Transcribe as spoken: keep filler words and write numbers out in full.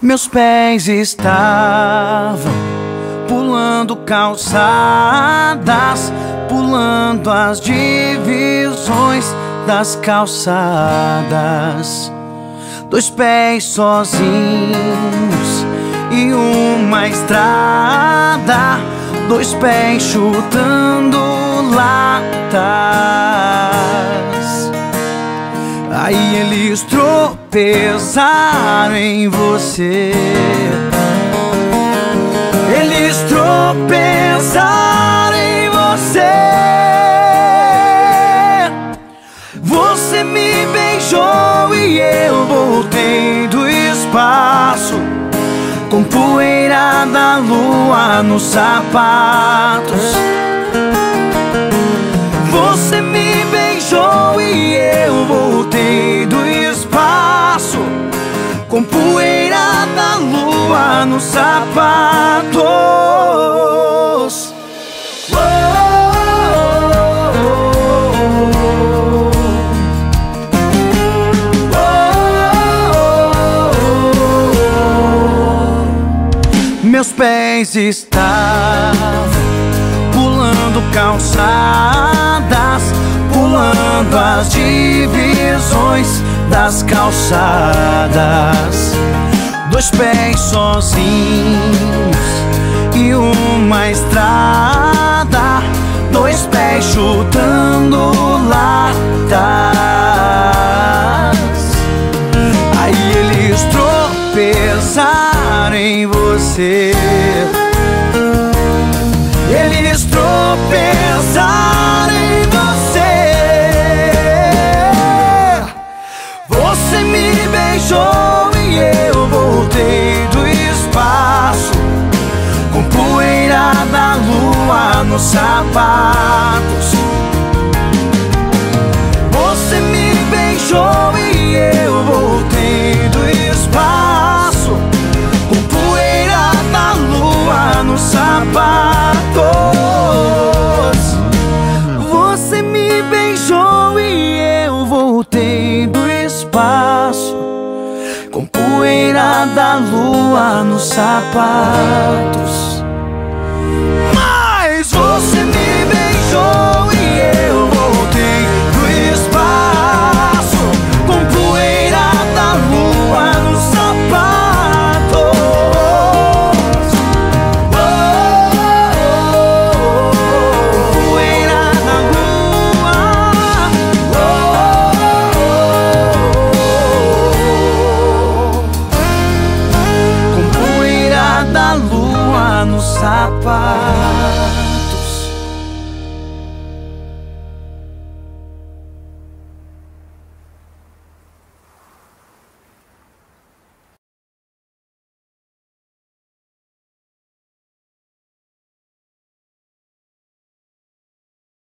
Meus pés estavam pulando calçadas, pulando as divisões das calçadas. Dois pés sozinhos e uma estrada, dois pés chutando latas. Aí eles tropeçaram em você. Eles tropeçaram em você. Você me beijou e eu voltei do espaço, com poeira da lua nos sapatos. Você me beijou e eu voltei do espaço, com poeira da lua nos sapatos. Meus pés estavam pulando calçadas, pulando as divisões das calçadas. Dois pés sozinhos e uma estrada, dois pés chutando latas. Aí eles tropeçaram em você. Eles tropeçaram em você. Você me beijou e eu voltei do espaço, com poeira da lua nos sapatos. Você me beijou e eu voltei do espaço, com poeira da lua nos sapatos. Você me beijou e eu voltei do espaço, com poeira da lua nos sapatos. Mas você me beijou e eu voltei do espaço, com poeira da lua nos sapatos. Oh, oh, oh, poeira da lua. Oh, oh, oh, com poeira da lua nos sapatos.